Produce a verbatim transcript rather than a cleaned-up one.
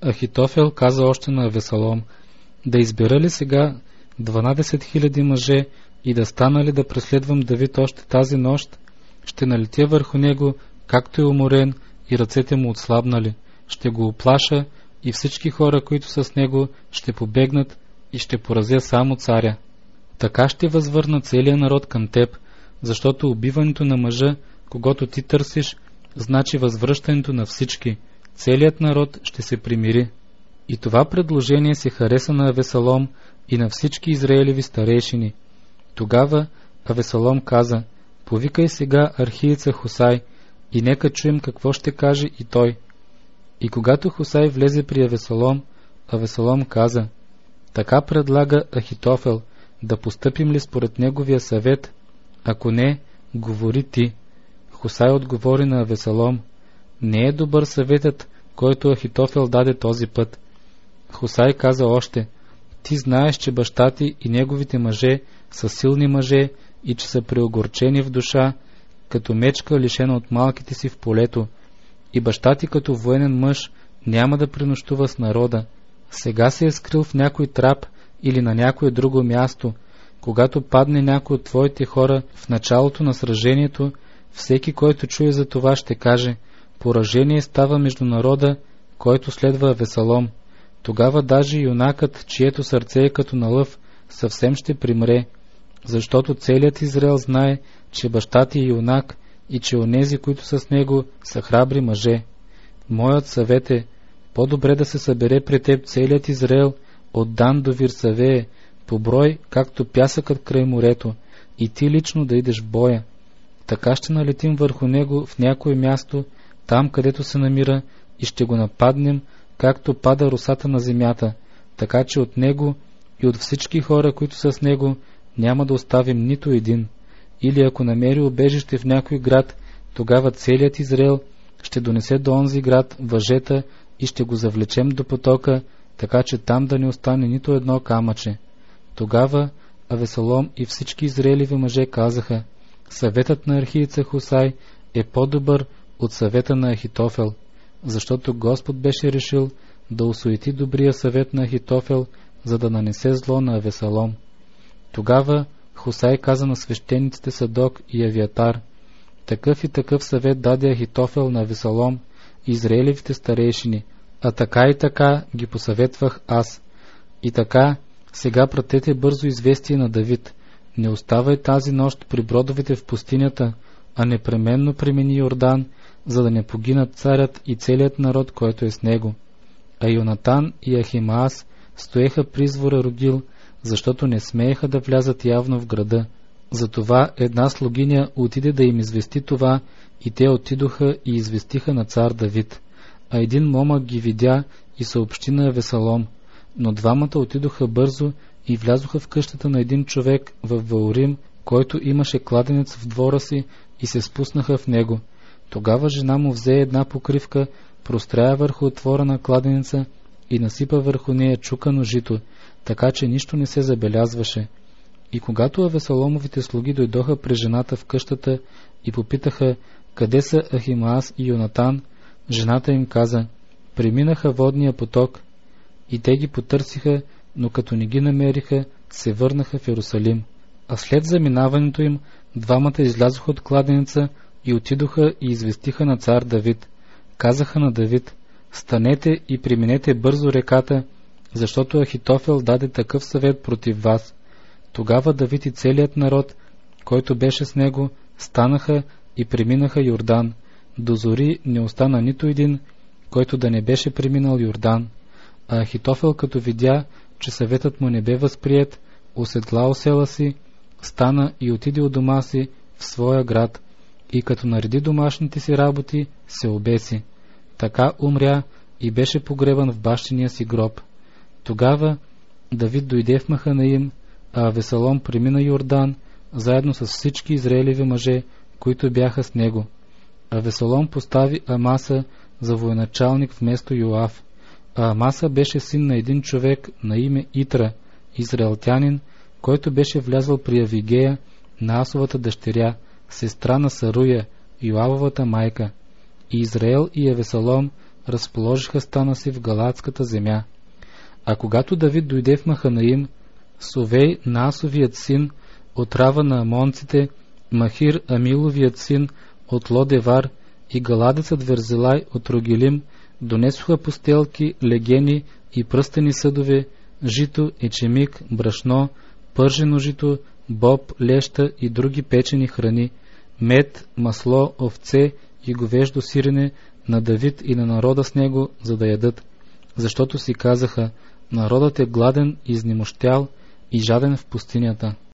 Ахитофел каза още на Авесалом: да избера ли сега дванадесет хиляди мъже и да стана ли да преследвам Давид още тази нощ? Ще налетя върху него, както е уморен, и ръцете му отслабнали. Ще го оплаша и всички хора, които са с него, ще побегнат и ще поразя само царя. Така ще възвърна целия народ към теб, защото убиването на мъжа, когато ти търсиш, значи възвръщането на всички. Целият народ ще се примири. И това предложение се хареса на Авесалом и на всички израелеви старейшини. Тогава Авесалом каза: повикай сега архиеца Хусай и нека чуем какво ще каже и той. И когато Хусай влезе при Авесалом, Авесалом каза: така предлага Ахитофел, да постъпим ли според неговия съвет? Ако не, говори ти. Хусай отговори на Авесалом: не е добър съветът, който Ахитофел даде този път. Хусай каза още: ти знаеш, че баща ти и неговите мъже са силни мъже и че са преогорчени в душа, като мечка лишена от малките си в полето, и баща ти като военен мъж няма да пренощува с народа. Сега се е скрил в някой трап или на някое друго място. Когато падне някой от твоите хора в началото на сражението, всеки, който чуе за това, ще каже: поражение става между народа, който следва Авесалом. Тогава даже юнакът, чието сърце е като на лъв, съвсем ще примре, защото целият Израел знае, че баща ти е юнак и че онези, които са с него, са храбри мъже. Моят съвет е: по-добре да се събере при теб целият Израел от Дан до Вирсавее, по брой, както пясъкът край морето, и ти лично да идеш в боя. Така ще налетим върху него в някое място, там където се намира, и ще го нападнем, както пада росата на земята, така че от него и от всички хора, които са с него, няма да оставим нито един. Или ако намери убежище в някой град, тогава целият Израел ще донесе до онзи град въжета и ще го завлечем до потока, така че там да не остане нито едно камъче. Тогава Авесалом и всички израелеви мъже казаха: съветът на архиеца Хусай е по-добър от съвета на Ахитофел, защото Господ беше решил да осуети добрия съвет на Ахитофел, за да нанесе зло на Авесалом. Тогава Хусай каза на свещениците Садок и Авиатар: такъв и такъв съвет даде Ахитофел на Авесалом и израелевите старейшини, а така и така ги посъветвах аз. И така, сега пратете бързо известие на Давид: не оставай тази нощ при бродовете в пустинята, а непременно премини Йордан, за да не погинат царят и целият народ, който е с него. А Йонатан и Ахимаас стоеха при извора Рогил, защото не смееха да влязат явно в града. Затова една слугиня отиде да им извести това, и те отидоха и известиха на цар Давид. А един момък ги видя и съобщи на Авесалом, но двамата отидоха бързо и влязоха в къщата на един човек в Ваурим, който имаше кладенец в двора си, и се спуснаха в него. Тогава жена му взе една покривка, простря върху отвора на кладенеца и насипа върху нея чукано жито, така че нищо не се забелязваше. И когато Авесаломовите слуги дойдоха при жената в къщата и попитаха къде са Ахимаас и Йонатан, жената им каза: преминаха водния поток. И те ги потърсиха, но като не ги намериха, се върнаха в Йерусалим. А след заминаването им, двамата излязоха от кладенеца и отидоха и известиха на цар Давид. Казаха на Давид: станете и преминете бързо реката, защото Ахитофел даде такъв съвет против вас. Тогава Давид и целият народ, който беше с него, станаха и преминаха Йордан. До зори не остана нито един, който да не беше преминал Йордан. А Ахитофел, като видя, че съветът му не бе възприет, оседла осела си, стана и отиде от дома си в своя град, и като нареди домашните си работи, се обеси. Така умря и беше погребан в бащиния си гроб. Тогава Давид дойде в Маханаим, а Авесалом премина Йордан, заедно с всички израелеви мъже, които бяха с него. Авесалом постави Амаса за военачалник вместо Йоав. А Амаса беше син на един човек на име Итра, израелтянин, който беше влязъл при Авигея, Наасовата дъщеря, сестра на Саруя, Йоавовата майка. И Израел и Авесалом разположиха стана си в Галаадската земя. А когато Давид дойде в Маханаим, Совей, Наасовият син, от Рава на амонците, Махир, Амиловият син, от Лодевар, и галадецът Верзелай от Рогелим донесоха постелки, легени и пръстени съдове, жито, ечемик, брашно, пържено жито, боб, леща и други печени храни, мед, масло, овце и говеждо сирене на Давид и на народа с него, за да ядат, защото си казаха: народът е гладен, изнемощял и жаден в пустинята.